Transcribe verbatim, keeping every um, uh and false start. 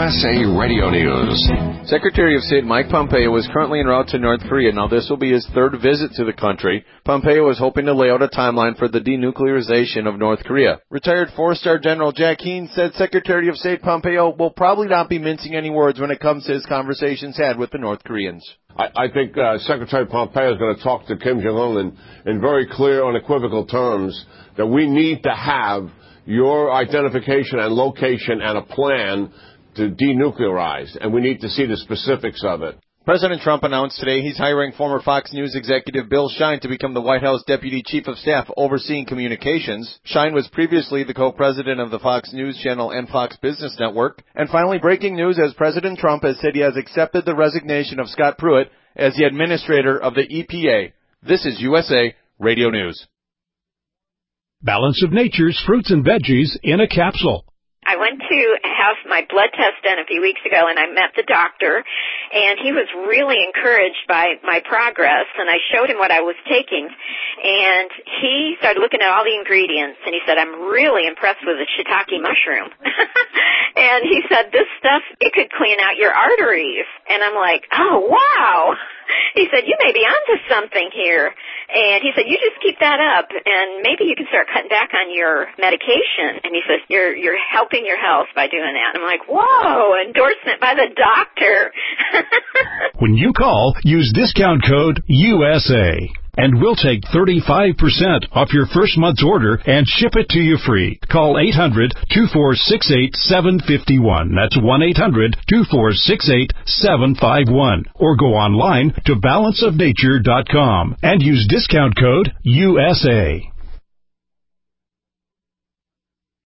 S A Radio News. Secretary of State Mike Pompeo is currently en route to North Korea. Now, this will be his third visit to the country. Pompeo is hoping to lay out a timeline for the denuclearization of North Korea. Retired four-star General Jack Keane said Secretary of State Pompeo will probably not be mincing any words when it comes to his conversations had with the North Koreans. I, I think uh, Secretary Pompeo is going to talk to Kim Jong-un in, in very clear, unequivocal terms that we need to have your identification and location and a plan to denuclearize, and we need to see the specifics of it. President Trump announced today he's hiring former Fox News executive Bill Shine to become the White House Deputy Chief of Staff overseeing communications. Shine was previously the co-president of the Fox News Channel and Fox Business Network. And finally, breaking news as President Trump has said he has accepted the resignation of Scott Pruitt as the administrator of the E P A. This is U S A Radio News. Balance of Nature's fruits and veggies in a capsule. I went to have my blood test done a few weeks ago, and I met the doctor, and he was really encouraged by my progress, and I showed him what I was taking, and he started looking at all the ingredients, and he said, I'm really impressed with the shiitake mushroom. And he said, this stuff, it could clean out your arteries. And I'm like, oh, wow. He said, you may be onto something here. And he said, you just keep that up, and maybe you can start cutting back on your medication. And he says, you're you're helping your health by doing that. And I'm like, whoa, endorsement by the doctor. When you call, use discount code U S A. And we'll take thirty-five percent off your first month's order and ship it to you free. Call eight hundred, two four six eight, seven five one. That's one eight hundred, two four six eight, seven five one. Or go online to balance of nature dot com and use discount code U S A.